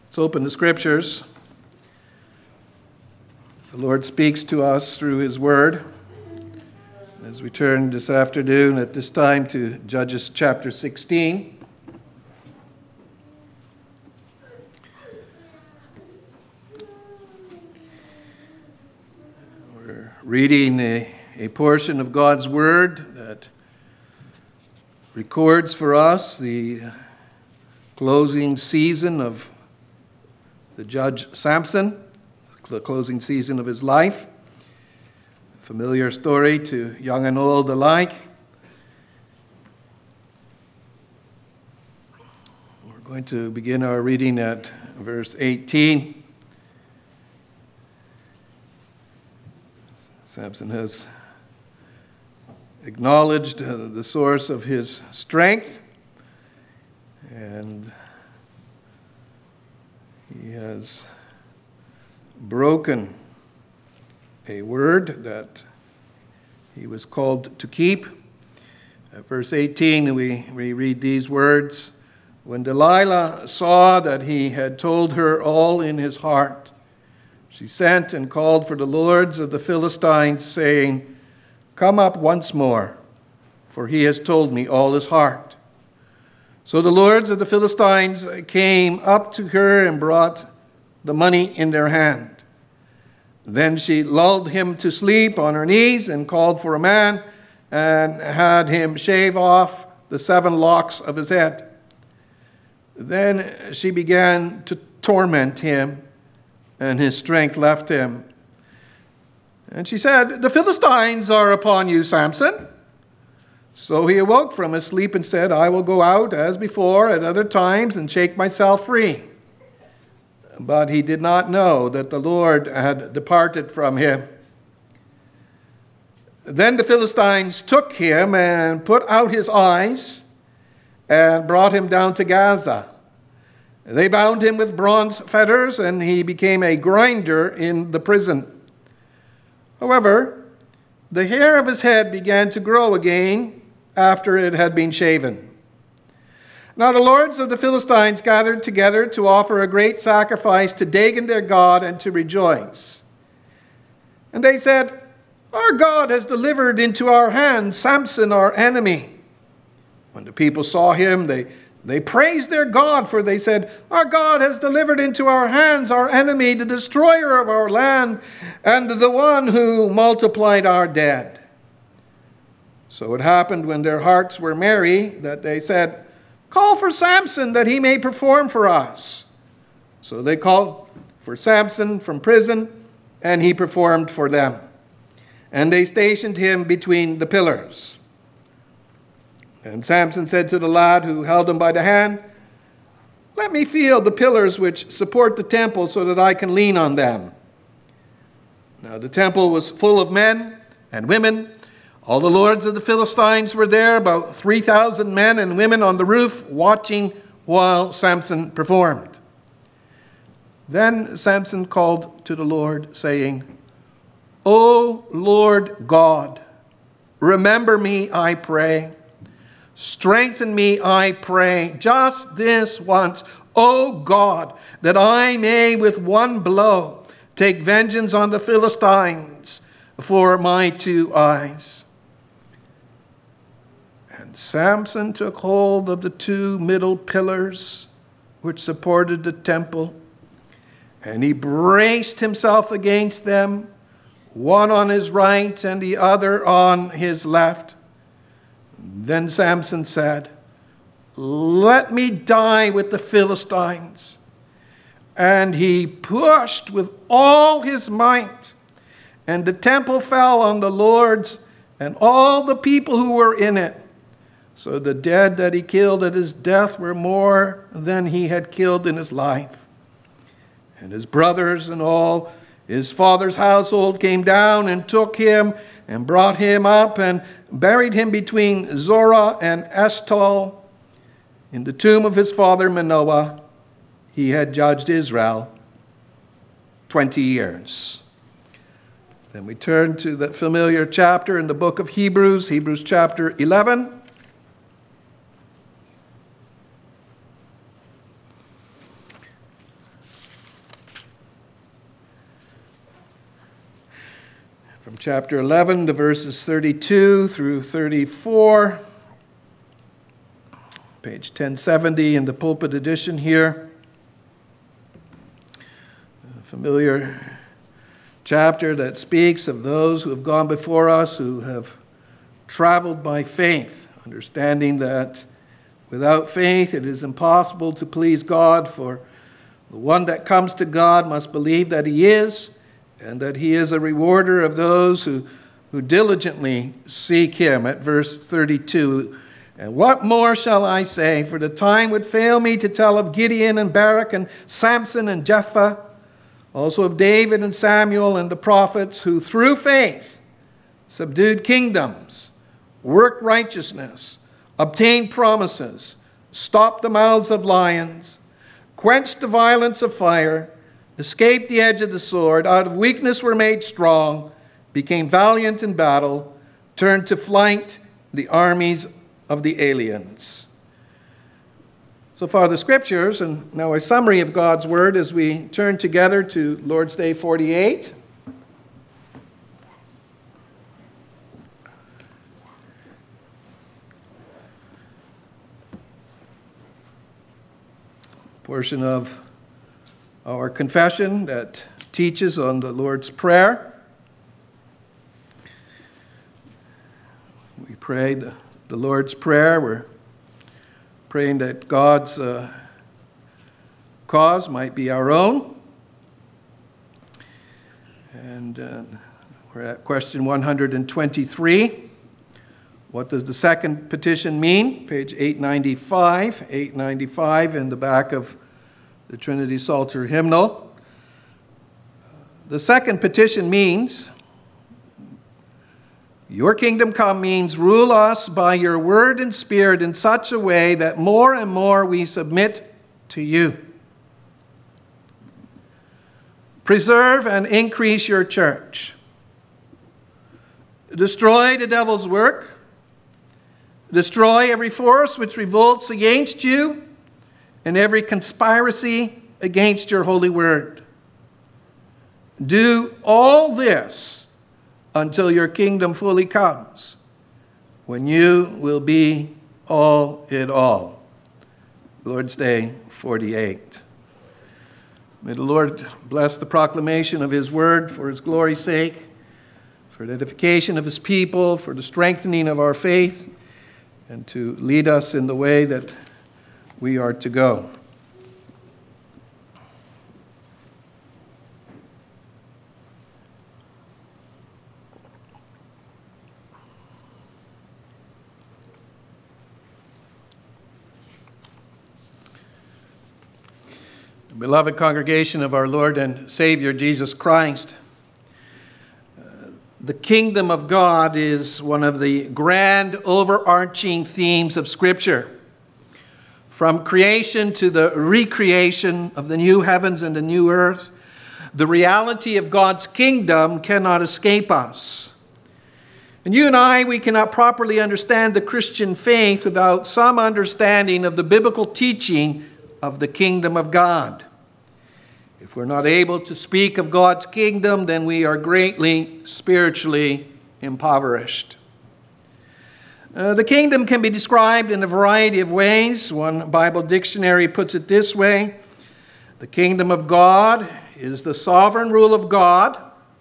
Let's open the Scriptures. The Lord speaks to us through His Word. As we turn this afternoon at this time to Judges chapter 16. We're reading a portion of God's Word that records for us the closing season of the judge Samson, the closing season of his life. A familiar story to young and old alike. We're going to begin our reading at verse 18. Samson has acknowledged the source of his strength, and he has broken a word that he was called to keep. At verse 18, we read these words: "When Delilah saw that he had told her all in his heart, she sent and called for the lords of the Philistines, saying, 'Come up once more, for he has told me all his heart.' So the lords of the Philistines came up to her and brought the money in their hand. Then she lulled him to sleep on her knees and called for a man and had him shave off the 7 locks of his head. Then she began to torment him, and his strength left him. And she said, 'The Philistines are upon you, Samson.' So he awoke from his sleep and said, 'I will go out as before at other times and shake myself free.' But he did not know that the Lord had departed from him. Then the Philistines took him and put out his eyes and brought him down to Gaza. They bound him with bronze fetters, and he became a grinder in the prison. However, the hair of his head began to grow again after it had been shaven. Now the lords of the Philistines gathered together to offer a great sacrifice to Dagon their god and to rejoice. And they said, 'Our God has delivered into our hands Samson, our enemy.' When the people saw him, they praised their God, for they said, 'Our God has delivered into our hands our enemy, the destroyer of our land, and the one who multiplied our dead.' So it happened when their hearts were merry that they said, 'Call for Samson that he may perform for us.' So they called for Samson from prison, and he performed for them. And they stationed him between the pillars. And Samson said to the lad who held him by the hand, 'Let me feel the pillars which support the temple so that I can lean on them.' Now the temple was full of men and women. All the lords of the Philistines were there, about 3,000 men and women on the roof, watching while Samson performed. Then Samson called to the Lord, saying, 'O Lord God, remember me, I pray. Strengthen me, I pray, just this once, O God, that I may with one blow take vengeance on the Philistines for my 2 eyes.' And Samson took hold of the 2 middle pillars which supported the temple, and he braced himself against them, one on his right and the other on his left. Then Samson said, 'Let me die with the Philistines.' And he pushed with all his might, and the temple fell on the lords and all the people who were in it. So the dead that he killed at his death were more than he had killed in his life. And his brothers and all his father's household came down and took him and brought him up and buried him between Zorah and Eshtaol in the tomb of his father Manoah. He had judged Israel 20 years. Then we turn to that familiar chapter in the book of Hebrews, Hebrews chapter 11. from chapter 11 to verses 32 through 34. Page 1070 in the pulpit edition here. A familiar chapter that speaks of those who have gone before us, who have traveled by faith, understanding that without faith it is impossible to please God, for the one that comes to God must believe that he is, and that he is a rewarder of those who diligently seek him. At verse 32, and what more shall I say? For the time would fail me to tell of Gideon and Barak and Samson and Jephthah, also of David and Samuel and the prophets, who through faith subdued kingdoms, worked righteousness, obtained promises, stopped the mouths of lions, quenched the violence of fire, escaped the edge of the sword, out of weakness were made strong, became valiant in battle, turned to flight the armies of the aliens. So far the scriptures, and now a summary of God's word as we turn together to Lord's Day 48. Portion of our confession that teaches on the Lord's Prayer. We pray the Lord's Prayer. We're praying that God's cause might be our own. And we're at question 123. What does the second petition mean? Page 895. 895 in the back of the Trinity Psalter hymnal. The second petition means, your kingdom come means rule us by your word and spirit in such a way that more and more we submit to you. Preserve and increase your church. Destroy the devil's work. Destroy every force which revolts against you and every conspiracy against your holy word. Do all this until your kingdom fully comes, when you will be all in all. Lord's Day 48. May the Lord bless the proclamation of his word for his glory's sake, for the edification of his people, for the strengthening of our faith, and to lead us in the way that we are to go. Beloved congregation of our Lord and Savior Jesus Christ, the kingdom of God is one of the grand overarching themes of Scripture. From creation to the recreation of the new heavens and the new earth, the reality of God's kingdom cannot escape us. And you and I, we cannot properly understand the Christian faith without some understanding of the biblical teaching of the kingdom of God. If we're not able to speak of God's kingdom, then we are greatly spiritually impoverished. The kingdom can be described in a variety of ways. One Bible dictionary puts it this way: the kingdom of God is the sovereign rule of God,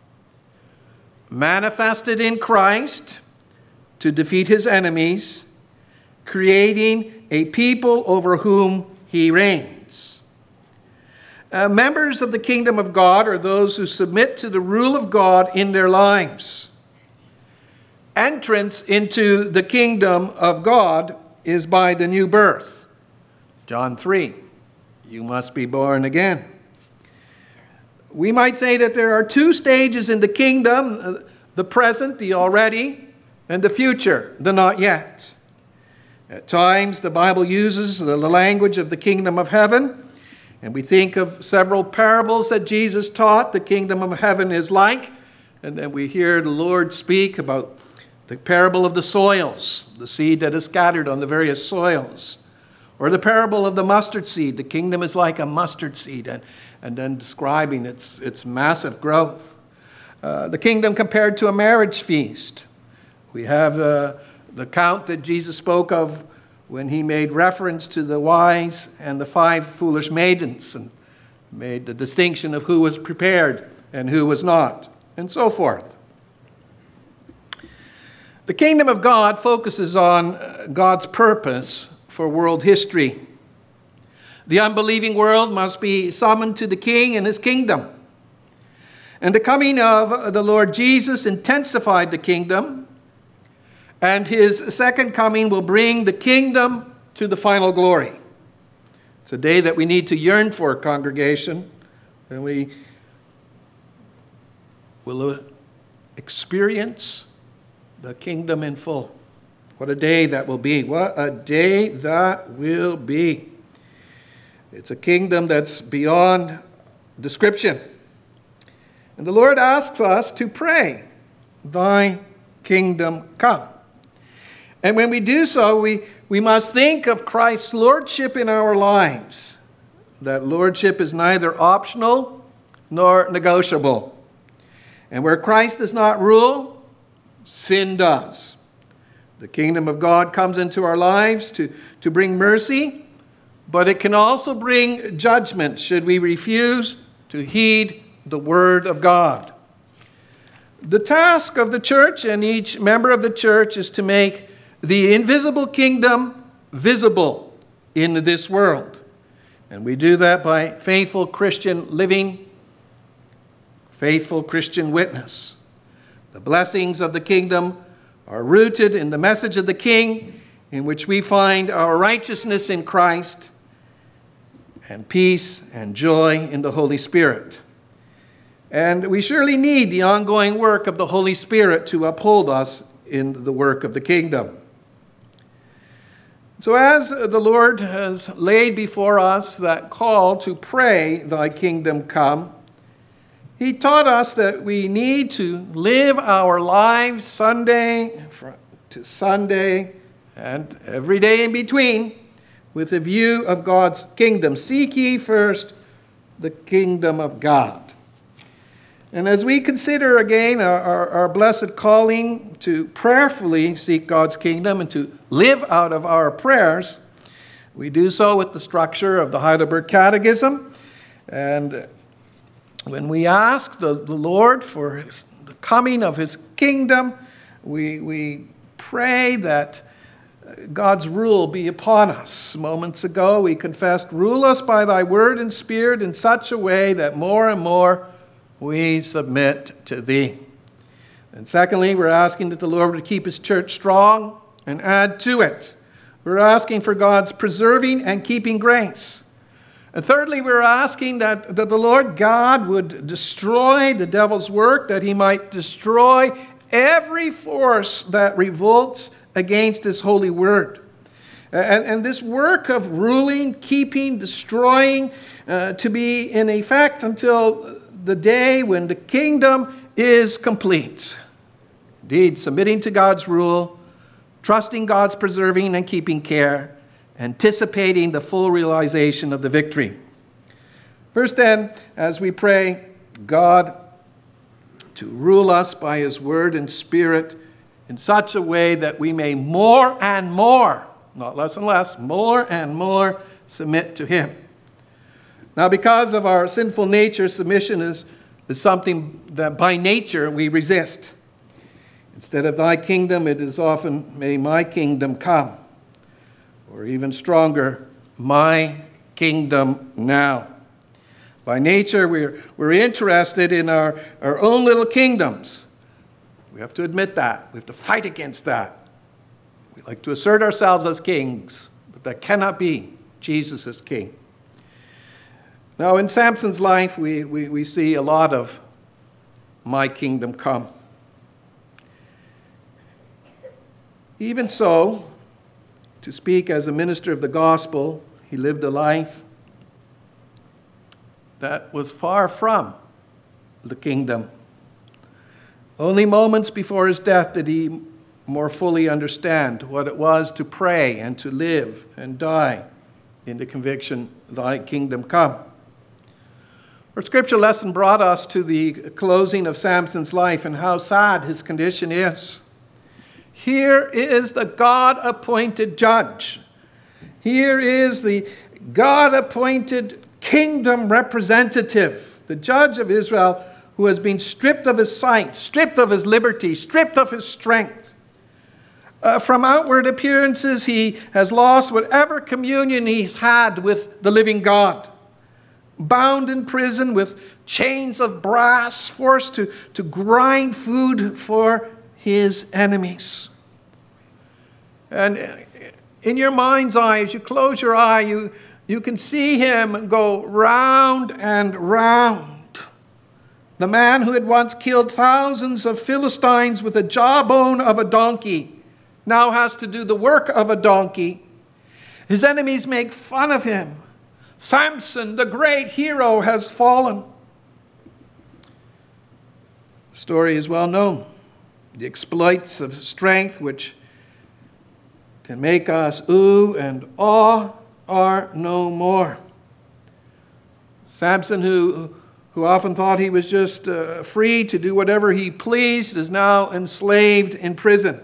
manifested in Christ to defeat his enemies, creating a people over whom he reigns. Members of the kingdom of God are those who submit to the rule of God in their lives. Entrance into the kingdom of God is by the new birth. John 3, you must be born again. We might say that there are two stages in the kingdom: the present, the already, and the future, the not yet. At times, the Bible uses the language of the kingdom of heaven, and we think of several parables that Jesus taught, the kingdom of heaven is like, and then we hear the Lord speak about the parable of the soils, the seed that is scattered on the various soils, or the parable of the mustard seed, the kingdom is like a mustard seed, and then describing its massive growth. The kingdom compared to a marriage feast. We have the count that Jesus spoke of when he made reference to the wise and the 5 foolish maidens and made the distinction of who was prepared and who was not, and so forth. The kingdom of God focuses on God's purpose for world history. The unbelieving world must be summoned to the King and his kingdom. And the coming of the Lord Jesus intensified the kingdom, and his second coming will bring the kingdom to the final glory. It's a day that we need to yearn for, congregation, and we will experience the kingdom in full. What a day that will be. What a day that will be. It's a kingdom that's beyond description. And the Lord asks us to pray, "Thy kingdom come." And when we do so, we must think of Christ's lordship in our lives. That lordship is neither optional nor negotiable. And where Christ does not rule, sin does. The kingdom of God comes into our lives to bring mercy, but it can also bring judgment should we refuse to heed the word of God. The task of the church and each member of the church is to make the invisible kingdom visible in this world. And we do that by faithful Christian living, faithful Christian witness. The blessings of the kingdom are rooted in the message of the King, in which we find our righteousness in Christ and peace and joy in the Holy Spirit. And we surely need the ongoing work of the Holy Spirit to uphold us in the work of the kingdom. So as the Lord has laid before us that call to pray, "Thy kingdom come," he taught us that we need to live our lives Sunday to Sunday and every day in between with a view of God's kingdom. Seek ye first the kingdom of God. And as we consider again our blessed calling to prayerfully seek God's kingdom and to live out of our prayers, we do so with the structure of the Heidelberg Catechism. And when we ask the Lord for the coming of his kingdom, we pray that God's rule be upon us. Moments ago we confessed, "Rule us by thy word and spirit in such a way that more and more we submit to thee." And secondly, we're asking that the Lord would keep his church strong and add to it. We're asking for God's preserving and keeping grace. And thirdly, we're asking that the Lord God would destroy the devil's work, that he might destroy every force that revolts against his holy word. And this work of ruling, keeping, destroying, to be in effect until the day when the kingdom is complete. Indeed, submitting to God's rule, trusting God's preserving and keeping care, anticipating the full realization of the victory. First then, as we pray God to rule us by his word and spirit in such a way that we may more and more, not less and less, more and more submit to him. Now, because of our sinful nature, submission is something that by nature we resist. Instead of thy kingdom, it is often, "May my kingdom come." Or even stronger, "My kingdom now." By nature, we're interested in our own little kingdoms. We have to admit that. We have to fight against that. We like to assert ourselves as kings, but that cannot be. Jesus is king. Now, in Samson's life, we see a lot of "my kingdom come." Even so, to speak as a minister of the gospel, he lived a life that was far from the kingdom. Only moments before his death did he more fully understand what it was to pray and to live and die in the conviction, "Thy kingdom come." Our scripture lesson brought us to the closing of Samson's life and how sad his condition is. Here is the God-appointed judge. Here is the God-appointed kingdom representative, the judge of Israel, who has been stripped of his sight, stripped of his liberty, stripped of his strength. From outward appearances, he has lost whatever communion he's had with the living God. Bound in prison with chains of brass, forced to grind food for his enemies. And in your mind's eye, as you close your eye, you can see him go round and round. The man who had once killed thousands of Philistines with the jawbone of a donkey now has to do the work of a donkey. His enemies make fun of him. Samson, the great hero, has fallen. The story is well known. The exploits of strength which can make us ooh and ah are no more. Samson, who often thought he was just free to do whatever he pleased, is now enslaved in prison.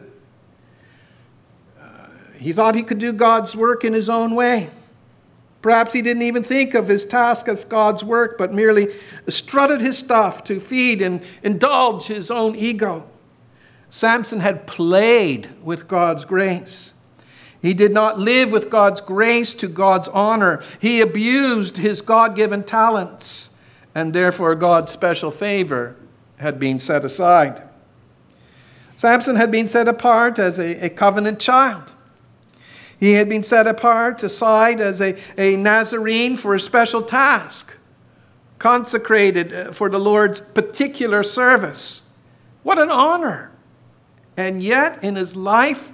He thought he could do God's work in his own way. Perhaps he didn't even think of his task as God's work, but merely strutted his stuff to feed and indulge his own ego. Samson had played with God's grace. He did not live with God's grace to God's honor. He abused his God-given talents, and therefore God's special favor had been set aside. Samson had been set apart as a covenant child. He had been set apart aside as a Nazarene for a special task, consecrated for the Lord's particular service. What an honor! And yet, in his life,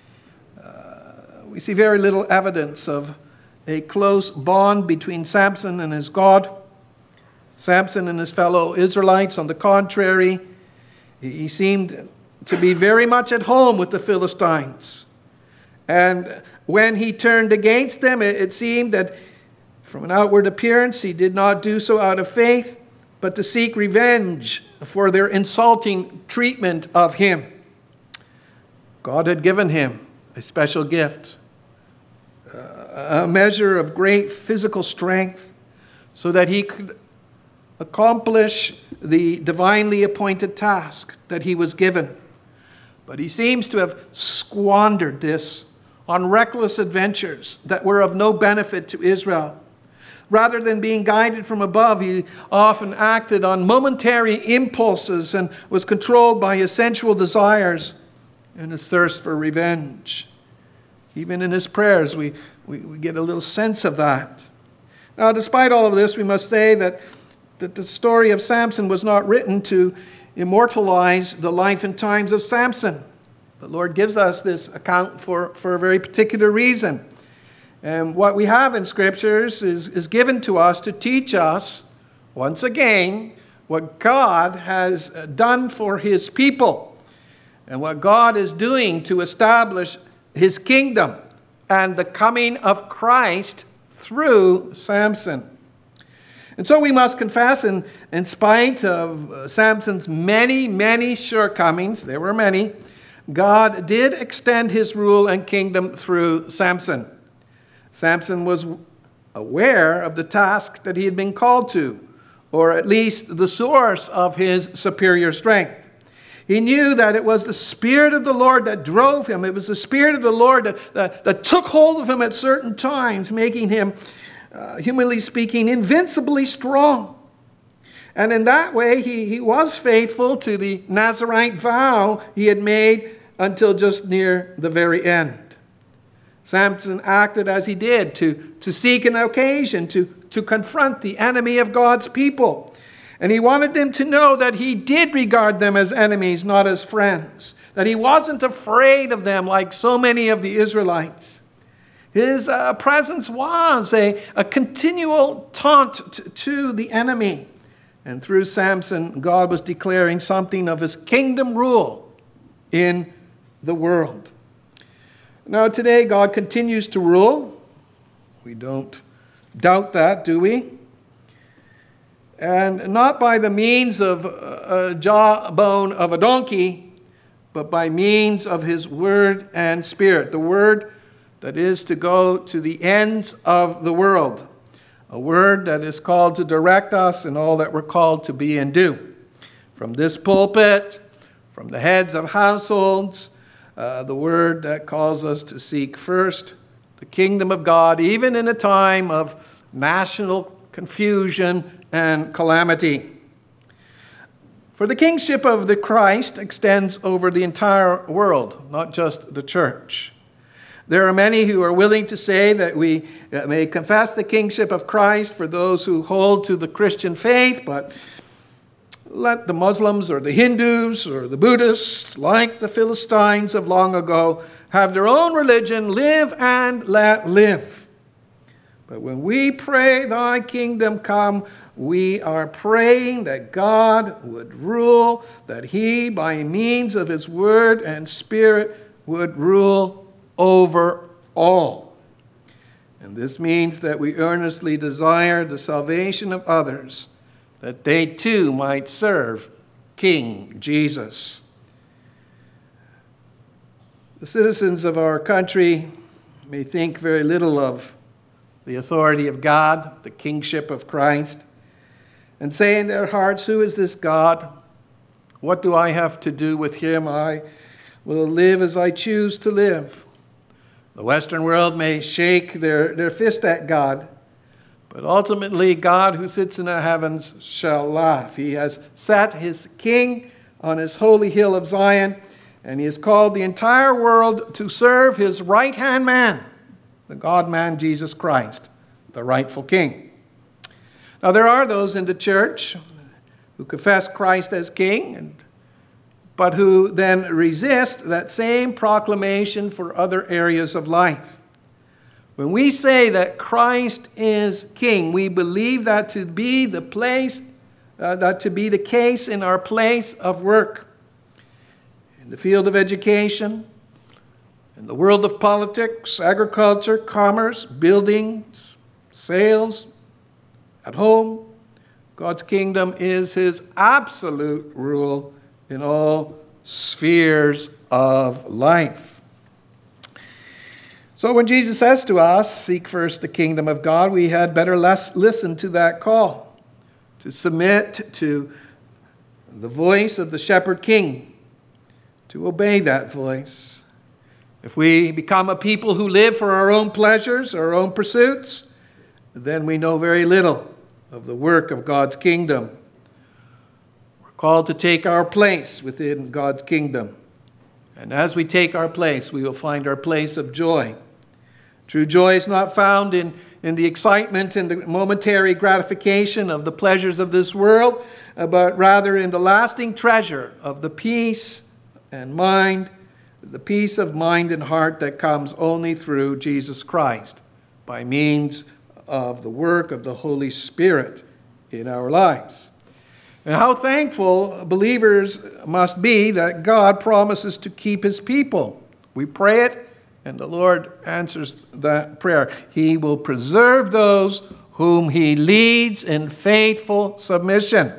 we see very little evidence of a close bond between Samson and his God. Samson and his fellow Israelites, on the contrary, he seemed to be very much at home with the Philistines. And when he turned against them, it seemed that from an outward appearance, he did not do so out of faith, but to seek revenge for their insulting treatment of him. God had given him a special gift, a measure of great physical strength, so that he could accomplish the divinely appointed task that he was given. But he seems to have squandered this on reckless adventures that were of no benefit to Israel. Rather than being guided from above, he often acted on momentary impulses and was controlled by his sensual desires and his thirst for revenge. Even in his prayers, we get a little sense of that. Now, despite all of this, we must say that the story of Samson was not written to immortalize the life and times of Samson. The Lord gives us this account for a very particular reason. And what we have in Scriptures is given to us to teach us, once again, what God has done for his people and what God is doing to establish his kingdom and the coming of Christ through Samson. And so we must confess, in spite of Samson's many, many shortcomings, there were many, God did extend his rule and kingdom through Samson. Samson was aware of the task that he had been called to, or at least the source of his superior strength. He knew that it was the Spirit of the Lord that drove him. It was the Spirit of the Lord that took hold of him at certain times, making him, humanly speaking, invincibly strong. And in that way, he was faithful to the Nazarite vow he had made until just near the very end. Samson acted as he did to seek an occasion to confront the enemy of God's people. And he wanted them to know that he did regard them as enemies, not as friends. That he wasn't afraid of them like so many of the Israelites. His presence was a continual taunt to the enemy. And through Samson, God was declaring something of his kingdom rule in the world. Now today, God continues to rule. We don't doubt that, do we? and not by the means of a jawbone of a donkey, but by means of his word and spirit, the word that is to go to the ends of the world, a word that is called to direct us in all that we're called to be and do. From this pulpit, from the heads of households, the word that calls us to seek first the kingdom of God, even in a time of national confusion and calamity. For the kingship of the Christ extends over the entire world, not just the church. There are many who are willing to say that we may confess the kingship of Christ for those who hold to the Christian faith, but let the Muslims or the Hindus or the Buddhists, like the Philistines of long ago, have their own religion, live and let live. But when we pray, thy kingdom come, we are praying that God would rule, that he, by means of his word and spirit, would rule over all. And this means that we earnestly desire the salvation of others, that they too might serve King Jesus. The citizens of our country may think very little of the authority of God, the kingship of Christ, and say in their hearts, who is this God? What do I have to do with him? I will live as I choose to live. The Western world may shake their fist at God, but ultimately God who sits in the heavens shall laugh. He has set his king on his holy hill of Zion, and he has called the entire world to serve his right-hand man, the God-man Jesus Christ, the rightful king. Now there are those in the church who confess Christ as king, but who then resist that same proclamation for other areas of life. When we say that Christ is king, we believe that to be the case in our place of work, in the field of education, in the world of politics, agriculture, commerce, buildings, sales, at home. God's kingdom is his absolute rule in all spheres of life. So when Jesus says to us, seek first the kingdom of God, we had better listen to that call, to submit to the voice of the shepherd king, to obey that voice. If we become a people who live for our own pleasures, our own pursuits, then we know very little of the work of God's kingdom. We're called to take our place within God's kingdom. And as we take our place, we will find our place of joy. True joy is not found in the excitement and the momentary gratification of the pleasures of this world, but rather in the lasting treasure of the peace and mind, the peace of mind and heart that comes only through Jesus Christ, by means of the work of the Holy Spirit in our lives. And how thankful believers must be that God promises to keep his people. We pray it, and the Lord answers that prayer. He will preserve those whom he leads in faithful submission.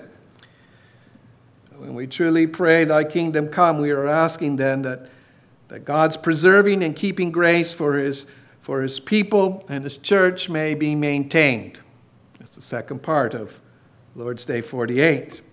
When we truly pray, thy kingdom come, we are asking then that God's preserving and keeping grace for his people and his church may be maintained. That's the second part of Lord's Day 48.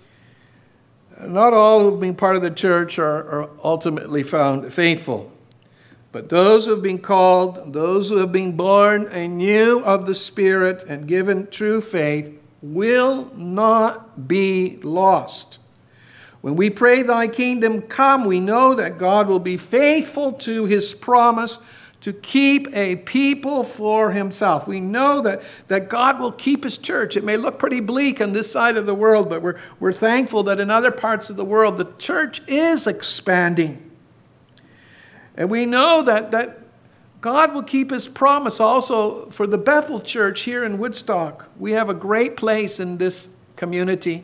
Not all who have been part of the church are ultimately found faithful. But those who have been called, those who have been born anew of the Spirit and given true faith, will not be lost. When we pray, thy kingdom come, we know that God will be faithful to his promise to keep a people for himself. We know that God will keep his church. It may look pretty bleak on this side of the world, but we're thankful that in other parts of the world, the church is expanding. And we know that God will keep his promise also for the Bethel Church here in Woodstock. We have a great place in this community,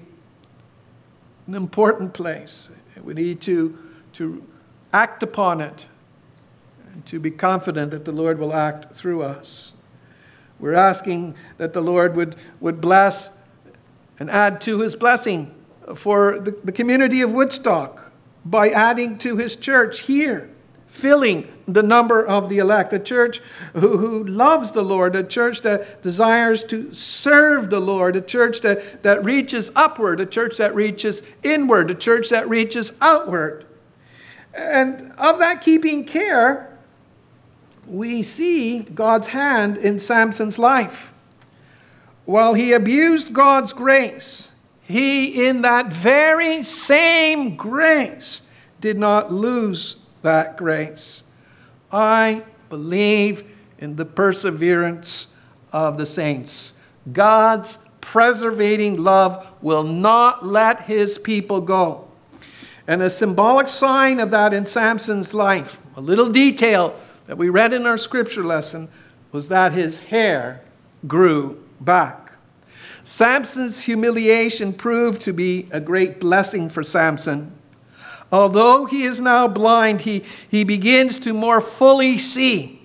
an important place. We need to act upon it and to be confident that the Lord will act through us. We're asking that the Lord would bless and add to his blessing for the community of Woodstock by adding to his church here, filling the number of the elect, a church who loves the Lord, a church that desires to serve the Lord, a church that reaches upward, a church that reaches inward, a church that reaches outward. And of that keeping care, we see God's hand in Samson's life. While he abused God's grace, he, in that very same grace, did not lose that grace. I believe in the perseverance of the saints. God's preservating love will not let his people go. And a symbolic sign of that in Samson's life, a little detail that we read in our scripture lesson, was that his hair grew back. Samson's humiliation proved to be a great blessing for Samson. Although he is now blind, he begins to more fully see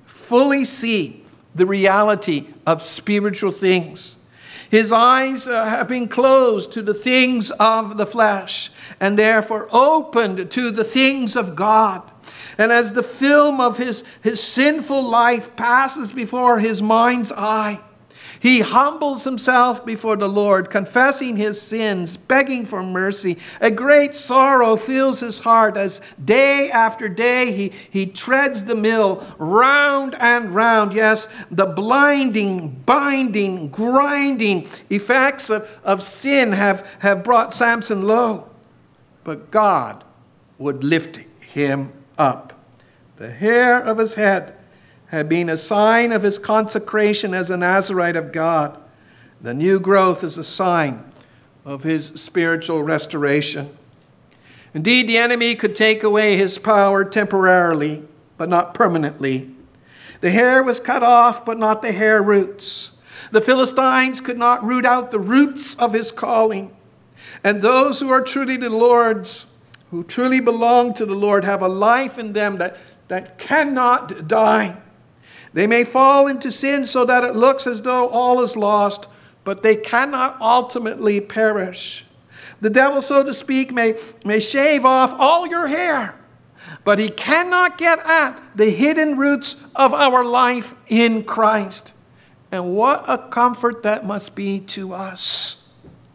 the reality of spiritual things. His eyes have been closed to the things of the flesh and therefore opened to the things of God. And as the film of his sinful life passes before his mind's eye, he humbles himself before the Lord, confessing his sins, begging for mercy. A great sorrow fills his heart as day after day he treads the mill round and round. Yes, the blinding, binding, grinding effects of sin have brought Samson low. But God would lift him up. The hair of his head had been a sign of his consecration as a Nazirite of God. The new growth is a sign of his spiritual restoration. Indeed, the enemy could take away his power temporarily, but not permanently. The hair was cut off, but not the hair roots. The Philistines could not root out the roots of his calling. And those who are truly the Lord's, who truly belong to the Lord, have a life in them that cannot die. They may fall into sin so that it looks as though all is lost, but they cannot ultimately perish. The devil, so to speak, may shave off all your hair, but he cannot get at the hidden roots of our life in Christ. And what a comfort that must be to us.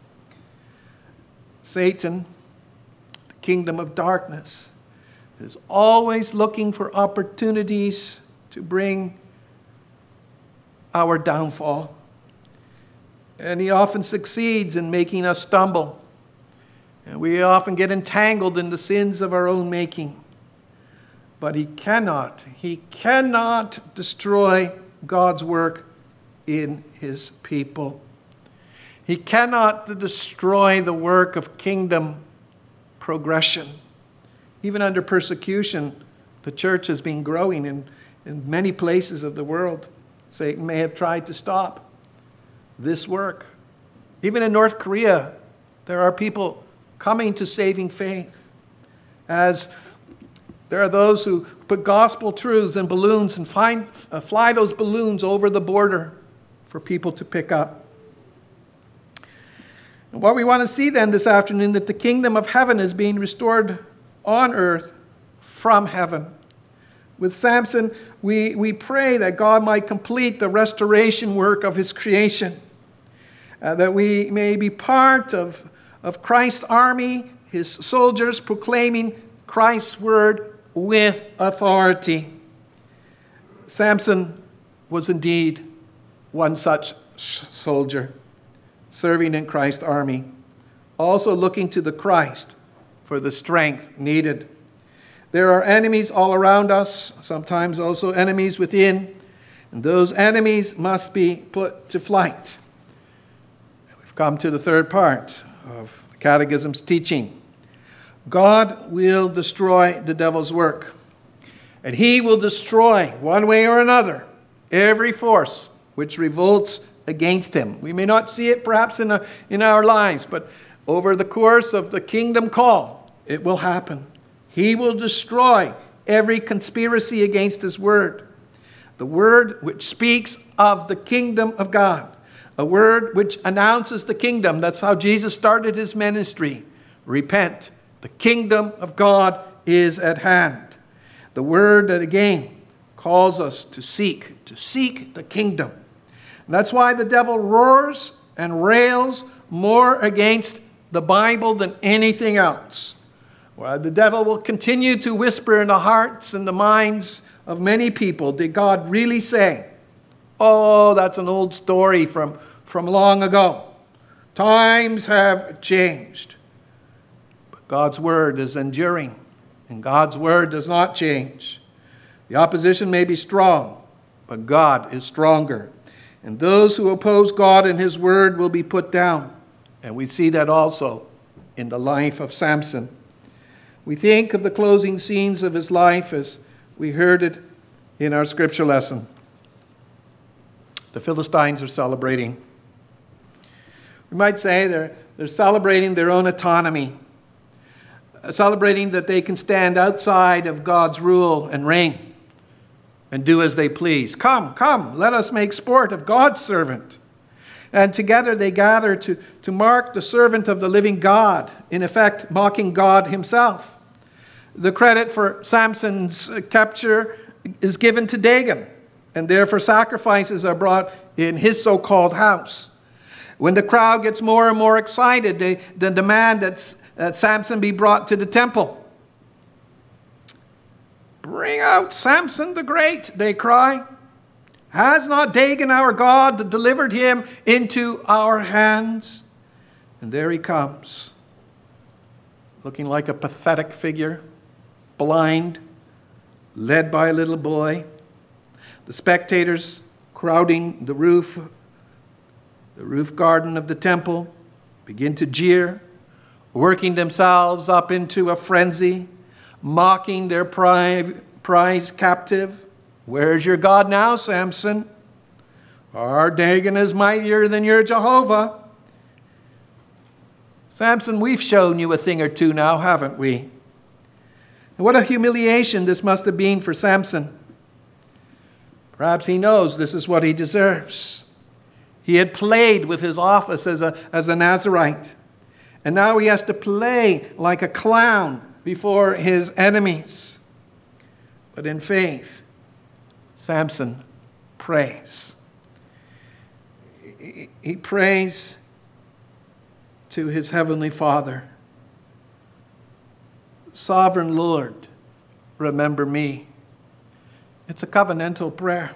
Satan, the kingdom of darkness, is always looking for opportunities to bring our downfall. And he often succeeds in making us stumble. And we often get entangled in the sins of our own making. But he cannot destroy God's work in his people. He cannot destroy the work of kingdom progression. Even under persecution, the church has been growing in many places of the world. Satan may have tried to stop this work. Even in North Korea, there are people coming to saving faith, as there are those who put gospel truths in balloons and fly those balloons over the border for people to pick up. And what we want to see then this afternoon, that the kingdom of heaven is being restored on earth from heaven. With Samson, we pray that God might complete the restoration work of his creation, that we may be part of Christ's army, his soldiers proclaiming Christ's word with authority. Samson was indeed one such soldier, serving in Christ's army, also looking to the Christ for the strength needed. There are enemies all around us, sometimes also enemies within, and those enemies must be put to flight. We've come to the third part of the Catechism's teaching. God will destroy the devil's work, and he will destroy, one way or another, every force which revolts against him. We may not see it perhaps in our lives, but over the course of the kingdom call, it will happen. He will destroy every conspiracy against his word. The word which speaks of the kingdom of God, a word which announces the kingdom. That's how Jesus started his ministry. Repent. The kingdom of God is at hand. The word that again calls us to seek the kingdom. And that's why the devil roars and rails more against the Bible than anything else. Well, the devil will continue to whisper in the hearts and the minds of many people, did God really say? Oh, that's an old story from long ago. Times have changed. But God's word is enduring, and God's word does not change. The opposition may be strong, but God is stronger. And those who oppose God and his word will be put down. And we see that also in the life of Samson. We think of the closing scenes of his life as we heard it in our scripture lesson. The Philistines are celebrating. We might say they're celebrating their own autonomy, celebrating that they can stand outside of God's rule and reign and do as they please. Come, let us make sport of God's servant. And together they gather to mark the servant of the living God, in effect mocking God himself. The credit for Samson's capture is given to Dagon, and therefore sacrifices are brought in his so-called house. When the crowd gets more and more excited, they then demand that Samson be brought to the temple. Bring out Samson the Great, they cry. Has not Dagon, our God, delivered him into our hands? And there he comes, looking like a pathetic figure, blind, led by a little boy. The spectators crowding the roof garden of the temple begin to jeer, working themselves up into a frenzy, mocking their prize captive. Where's your God now, Samson? Our Dagon is mightier than your Jehovah. Samson, we've shown you a thing or two now, haven't we? And what a humiliation this must have been for Samson. Perhaps he knows this is what he deserves. He had played with his office as a Nazirite, and now he has to play like a clown before his enemies. But in faith, Samson prays. He prays to his heavenly Father. Sovereign Lord, remember me. It's a covenantal prayer.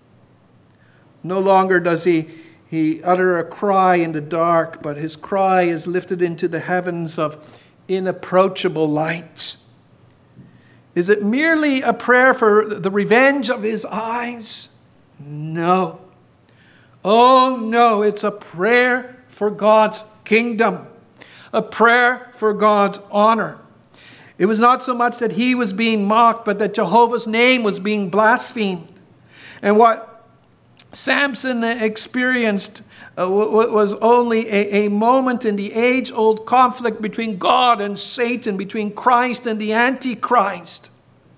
No longer does he utter a cry in the dark, but his cry is lifted into the heavens of inapproachable light. Is it merely a prayer for the revenge of his eyes? No. Oh no, it's a prayer for God's kingdom, a prayer for God's honor. It was not so much that he was being mocked, but that Jehovah's name was being blasphemed. And what Samson experienced was only a moment in the age-old conflict between God and Satan, between Christ and the Antichrist,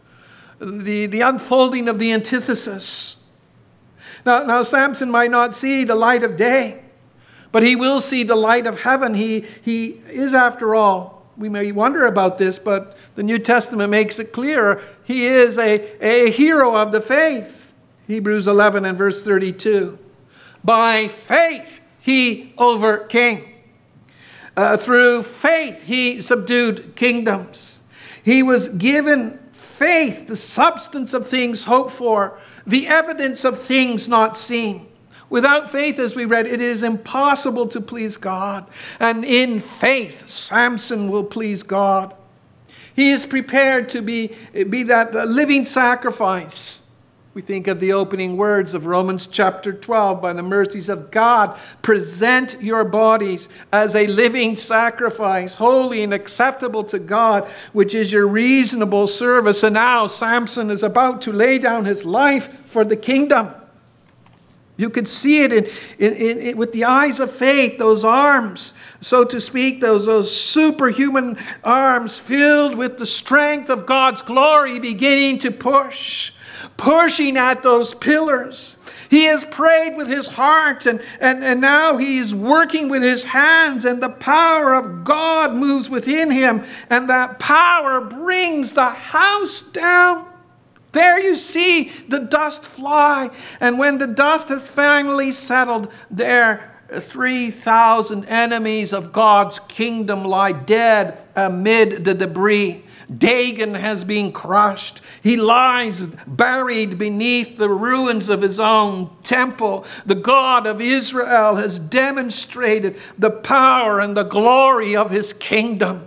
the unfolding of the antithesis. Now Samson might not see the light of day, but he will see the light of heaven. He is, after all, we may wonder about this, but the New Testament makes it clear, he is a hero of the faith. Hebrews 11 and verse 32. By faith he overcame. Through faith he subdued kingdoms. He was given faith, the substance of things hoped for, the evidence of things not seen. Without faith, as we read, it is impossible to please God. And in faith, Samson will please God. He is prepared to be that living sacrifice. We think of the opening words of Romans chapter 12, by the mercies of God, present your bodies as a living sacrifice, holy and acceptable to God, which is your reasonable service. And now Samson is about to lay down his life for the kingdom. You could see it in with the eyes of faith, those arms, so to speak, those superhuman arms filled with the strength of God's glory beginning to pushing at those pillars. He has prayed with his heart, and now he is working with his hands, and the power of God moves within him, and that power brings the house down. There you see the dust fly, and when the dust has finally settled, there 3,000 enemies of God's kingdom lie dead amid the debris. Dagon has been crushed. He lies buried beneath the ruins of his own temple. The God of Israel has demonstrated the power and the glory of his kingdom.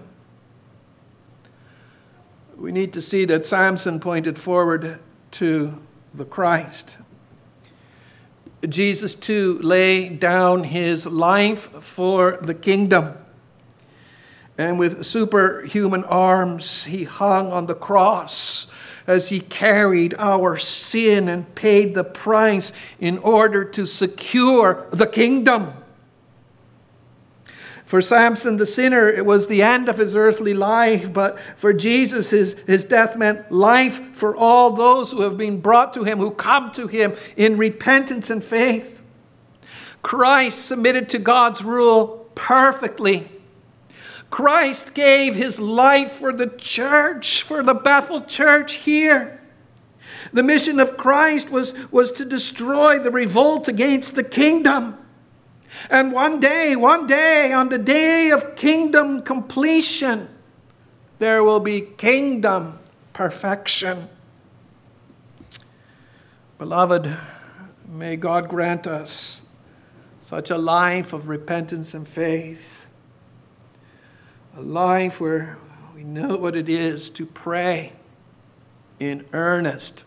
We need to see that Samson pointed forward to the Christ. Jesus too laid down his life for the kingdom. And with superhuman arms, he hung on the cross as he carried our sin and paid the price in order to secure the kingdom. For Samson the sinner, it was the end of his earthly life, but for Jesus, his death meant life for all those who have been brought to him, who come to him in repentance and faith. Christ submitted to God's rule perfectly. Christ gave his life for the church, for the Bethel church here. The mission of Christ was to destroy the revolt against the kingdom. And one day, on the day of kingdom completion, there will be kingdom perfection. Beloved, may God grant us such a life of repentance and faith. A life where we know what it is to pray in earnest,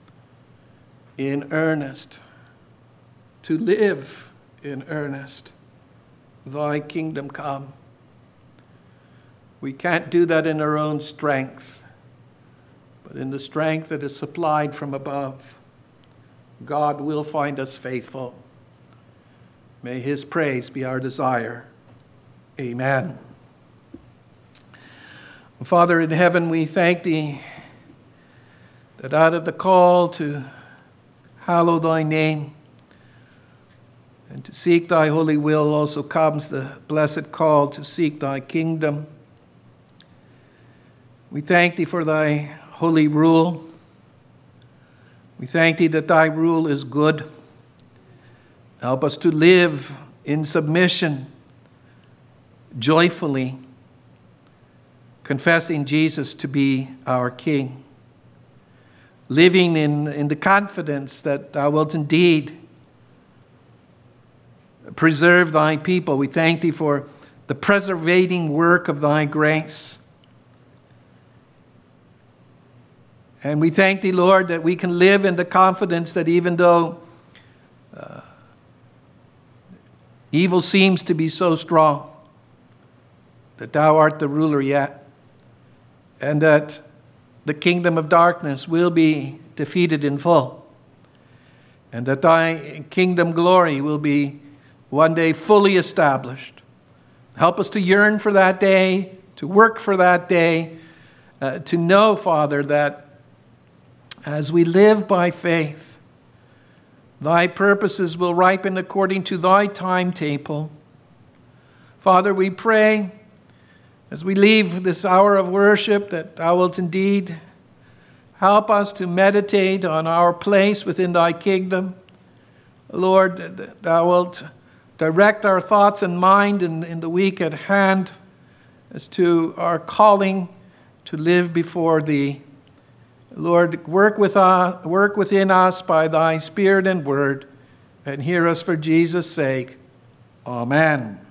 to live in earnest. Thy kingdom come. We can't do that in our own strength, but in the strength that is supplied from above. God will find us faithful. May his praise be our desire. Amen. Father in heaven, we thank thee that out of the call to hallow thy name and to seek thy holy will also comes the blessed call to seek thy kingdom. We thank thee for thy holy rule. We thank thee that thy rule is good. Help us to live in submission, joyfully, confessing Jesus to be our King, living in the confidence that thou wilt indeed preserve thy people. We thank thee for the preservating work of thy grace. And we thank thee, Lord, that we can live in the confidence that even though evil seems to be so strong, that thou art the ruler yet, and that the kingdom of darkness will be defeated in full, and that thy kingdom glory will be one day fully established. Help us to yearn for that day, to work for that day, to know, Father, that as we live by faith, thy purposes will ripen according to thy timetable. Father, we pray as we leave this hour of worship that thou wilt indeed help us to meditate on our place within thy kingdom. Lord, thou wilt direct our thoughts and mind in the week at hand as to our calling to live before thee. Lord, work within us by thy Spirit and word, and hear us for Jesus' sake. Amen.